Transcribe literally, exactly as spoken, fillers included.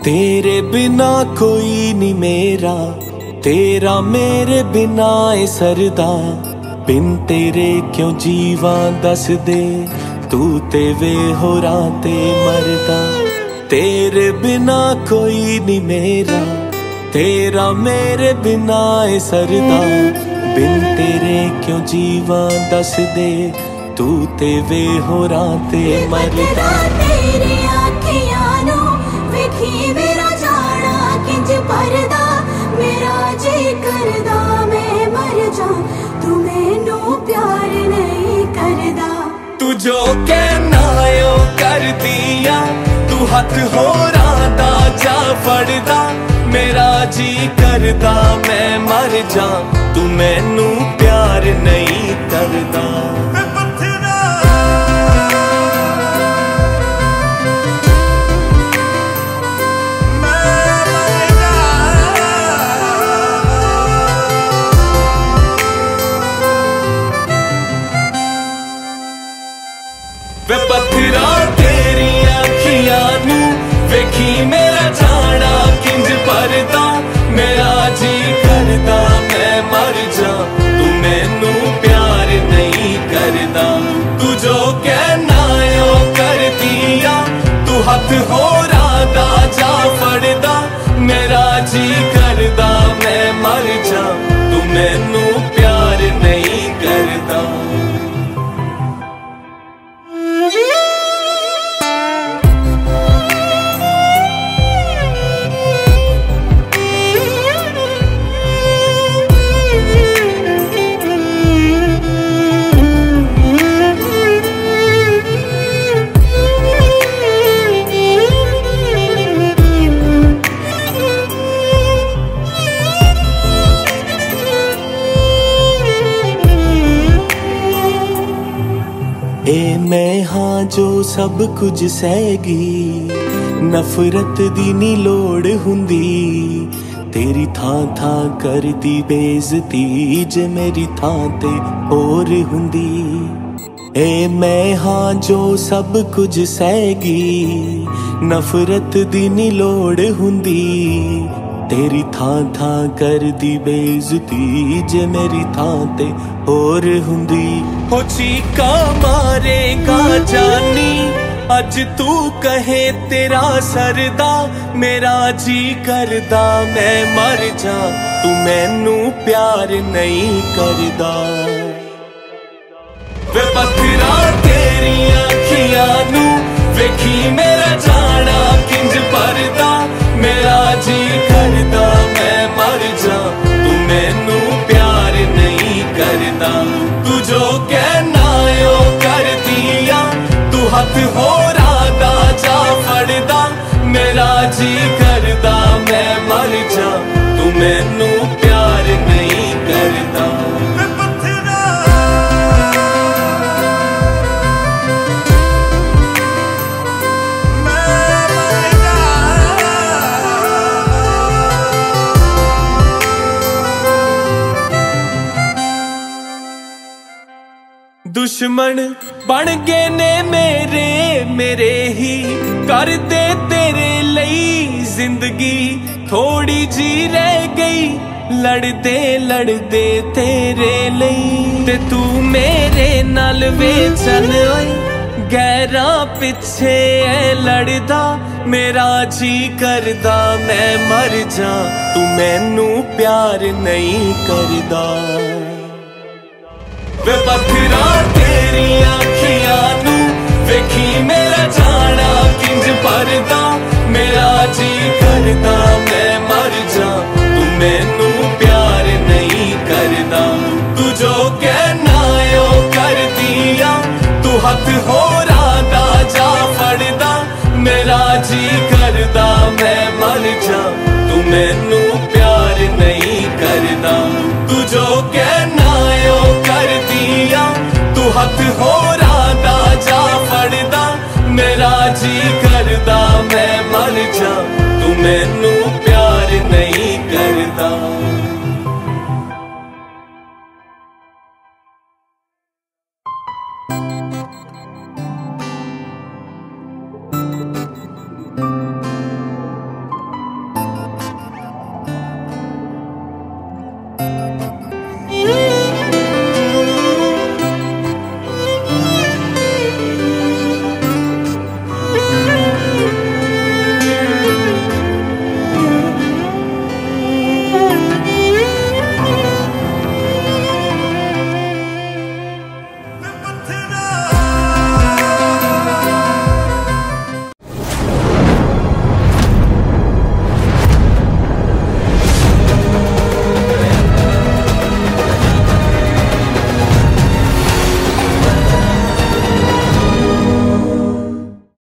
तेरे बिना कोई नहीं मेरा, तेरा मेरे बिना ए सरदा। बिन तेरे क्यों जीवा दस दे, तू ते वे होरां ते मरदा। तेरे बिना कोई नहीं मेरा, तेरा मेरे बिना ए सरदा। बिन तेरे क्यों जीवा दस दे, तू ते वे होरां ते मरदा। तेरे आखियां नू वेखी मेरा जाना किंज परदा। मेरा जी करदा मैं मर जा, तू मैनू प्यार नहीं करदा। तू जो कहना ओ कर दिया, तू हथ होरां दा जा फड़दा। मेरा जी करदा मैं मर जा, तू मैनू प्यार नहीं करदा। वे पत्थरा तेरी अखियां नू वेखी मेरा जाना किंज परदा। मेरा जी करदा मैं मर जा, तू मैनू प्यार नहीं करदा। तू जो कहना ओ कर दिया, तू हथ होरां दा जा फड़दा। मेरा जी करदा मैं मर जा, तू मैनू प्यार नहीं करदा। ए मैं हाँ जो सब कुछ सहगी, नफरत दी नी लोड़ हुंदी। तेरी थां थां करदी बेइज्जती, जे मेरी थां ते होर हुंदी। ए मैं हाँ जो सब कुछ सहगी, नफरत दी नी लोड़ हुंदी। तेरी थां थां करदी बेइज्जती, जे मेरी थां ते होर हुंदी। हो चीका मारेगा जानी, अज तू कहे तेरा सरदा। मेरा जी करदा मैं मर जा, तू मैनू प्यार नहीं करदा। वे पत्थरा तेरी अखियां नू वेखी मेरा जाना किंज परदा। मेरा जी करदा मैं मर जा, तू मैनू प्यार नहीं करदा। तू जो कहना ओ कर दिया, तू हथ होरां दा जा फड़दा। मेरा जी करदा मैं मर जा, तू मैनू प्यार नहीं करदा। दुश्मन बन गए ने मेरे, मेरे ही कर दे तेरे लई जिंदगी। थोड़ी जी रह गई लड़दे लड़दे तेरे लई। ते तू मेरे नाल वे चल गैरा पिछे ऐ लड़दा। मेरा जी करदा मैं मर जा, तू मैनू प्यार नहीं करदा। वे पत्थरा तेरी अखियां नू वेखी मेरा जाना किंज परदा। मेरा जी करदा मैं मर जा, तू मैनू प्यार नहीं करदा। तू जो कहना ओ कर दिया, तू हथ होरां दा जा फड़दा। मेरा जी करदा मैं मर जा, तू मैनू प्यार नहीं करदा। तू जो कहना ओ कर दिया, तू हथ होरां दा जा फड़दा। मेरा जी करदा मैं मर जा, तू मैनू